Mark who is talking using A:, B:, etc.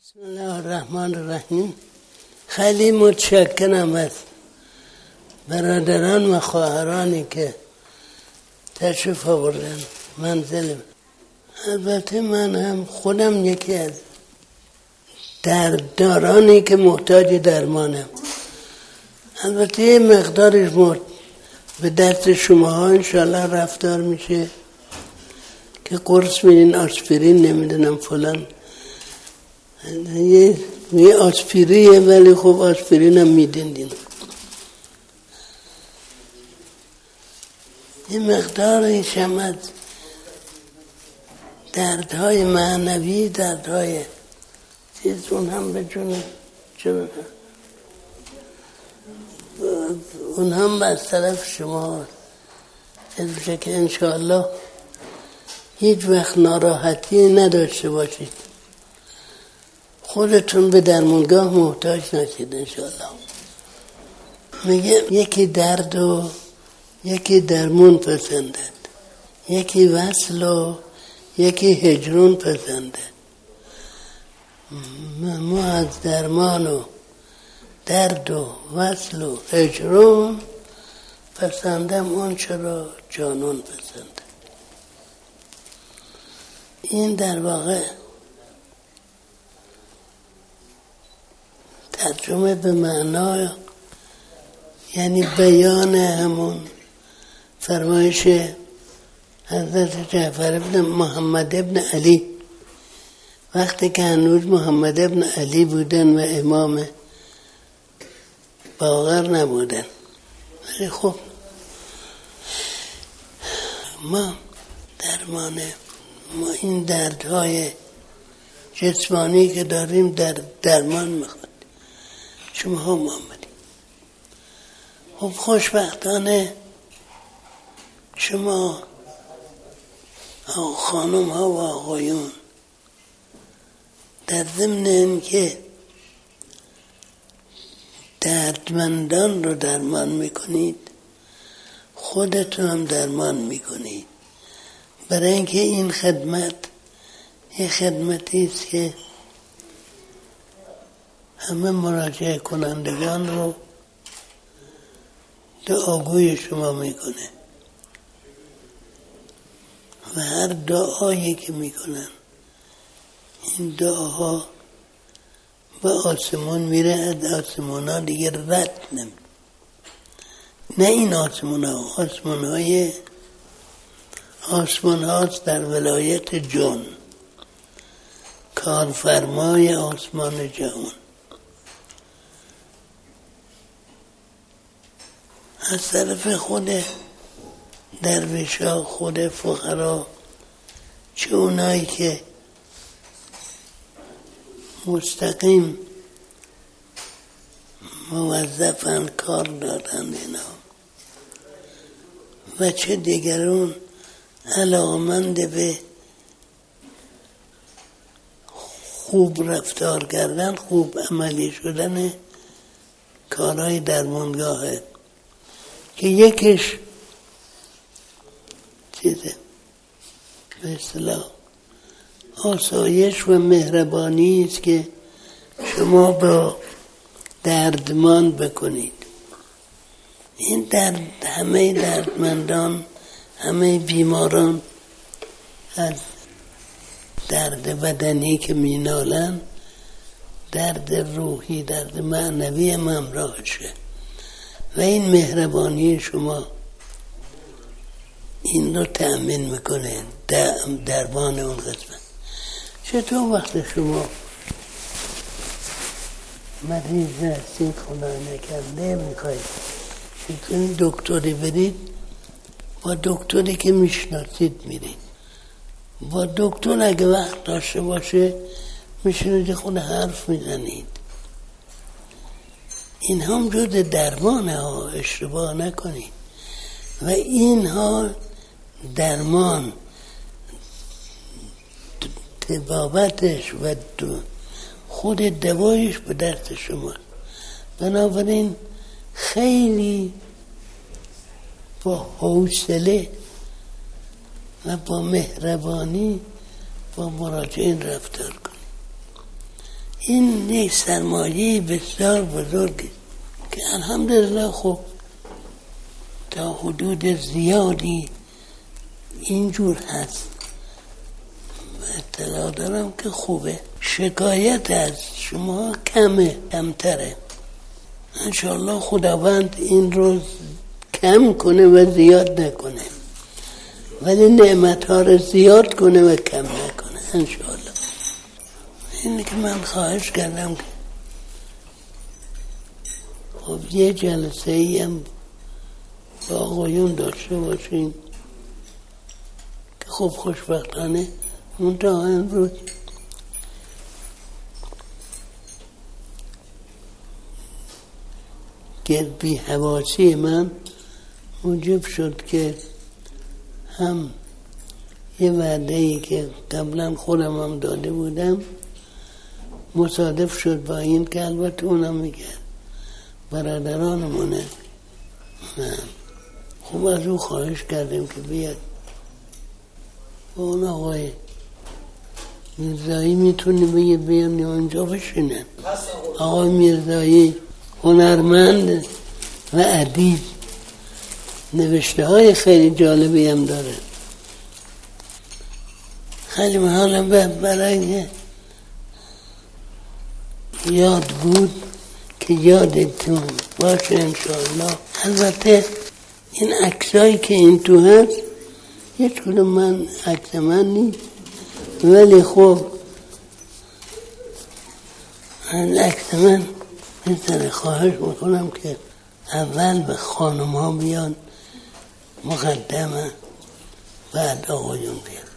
A: بسم الله الرحمن الرحیم. خیلی متشکرم از برادران و خواهرانی که تشریف آوردن منزل. البته من هم خودم یکی از درددارانی که محتاج درمانم. البته یه مقدارش به دست شماها انشالله رفتار میشه که قرص میدین، آسپرین نمیدونم فلان، یه آسپریه ولی خب آسپرین هم میدین. یه مقداری شمد دردهای معنوی، دردهای چیز اون هم به جون اون هم از طرف شما هست که انشاءالله هیچ وقت ناراحتی نداشته باشید، خودتون به درمانگاه محتاج نشید انشاءالله. میگه یکی درد و یکی درمون پسندد، یکی وصل و یکی هجرون پسندد. ما از درمان و درد و وصل و هجرون پسندم اون چرا جانون پسندد. این در واقع ترجمه به معنای یعنی بیان همون فرمایش حضرت جعفر ابن محمد ابن علی وقتی که هنوز محمد ابن علی بودن و امام باقر نبودن. ولی خب ما این دردهای جسمانی که داریم درمان میخواد. شما هم آمدید. خب خوشبختانه شما خانم ها و آقایون در ضمن این که دردمندان رو درمان میکنید، خودتون هم درمان میکنید. برای اینکه این خدمت یه خدمتی است که همه مراجعه کنندگان رو دعاگوی شما میکنه و هر دعایی که میکنن این دعاها به آسمون میره، از آسمون ها دیگه رد نمیشه. نه این آسمون ها، آسمون هاست در ولایت جان، کارفرمای آسمان جهان. از طرف خود درویشا، خود فقرا، چه اونایی که مستقیم موظفن کار دارن اینا و چه دیگرون علاقمند به خوب رفتار کردن، خوب عملی شدن کارهای درمانگاهه که یکیش چیزه به اصطلاح آسایش و مهربانی است که شما با دردمان بکنید. این درد همه دردمندان، همه بیماران از درد بدنی که مینالن، درد روحی، درد معنوی هم همراهشه و این مهربانی شما این رو تأمین میکنه، درمان اون قسمت. چطور وقت شما مریض هستید، خدا نکرده میخواید این دکتری برید، با دکتری که میشناسید میرید. با دکتر اگه وقت داشته باشه میشنید خود حرف میزنید. این هم جز درمانه ها، اشتباه نکنید. و اینها درمان طبابتش و خود دوایش به دست شما. بنابراین خیلی با حوصله و با مهربانی با مراجعین رفتار کنید. این یک سرمایه بسیار بزرگی که الحمدلله خب تا حدود زیادی اینجور هست و اطلاع دارم که خوبه. شکایت از شما کمتره. انشاءالله خداوند این رو کم کنه و زیاد نکنه، ولی نعمت ها رو زیاد کنه و کم نکنه انشاءالله. اینه که من خواهش کردم که خب یه جلسه ای هم با آقایون داشته باشیم که خب خوشبختانه منتها امروز که بی‌حواسی من موجب شد که هم یه وعده‌ای که قبلا خودم هم داده بودم مصادف شد با این که البته اونم میگه برادرانمونه. خب از او خواهش کردیم که بیاد با اون آقای میرزایی میتونی بگه بیان اونجا بشینن. آقای میرزایی هنرمند و ادیب، نوشته های خیلی جالبی هم داره. خیلی حالا برای یاد بود که یادتون باشه انشاءالله. البته این عکسایی که این تو هست هیچ کدوم من عکس من نیست، ولی خب عکس من میتونه. خواهش میکنم که اول به خانم ها بیان مقدمه، بعد آقایون بیان.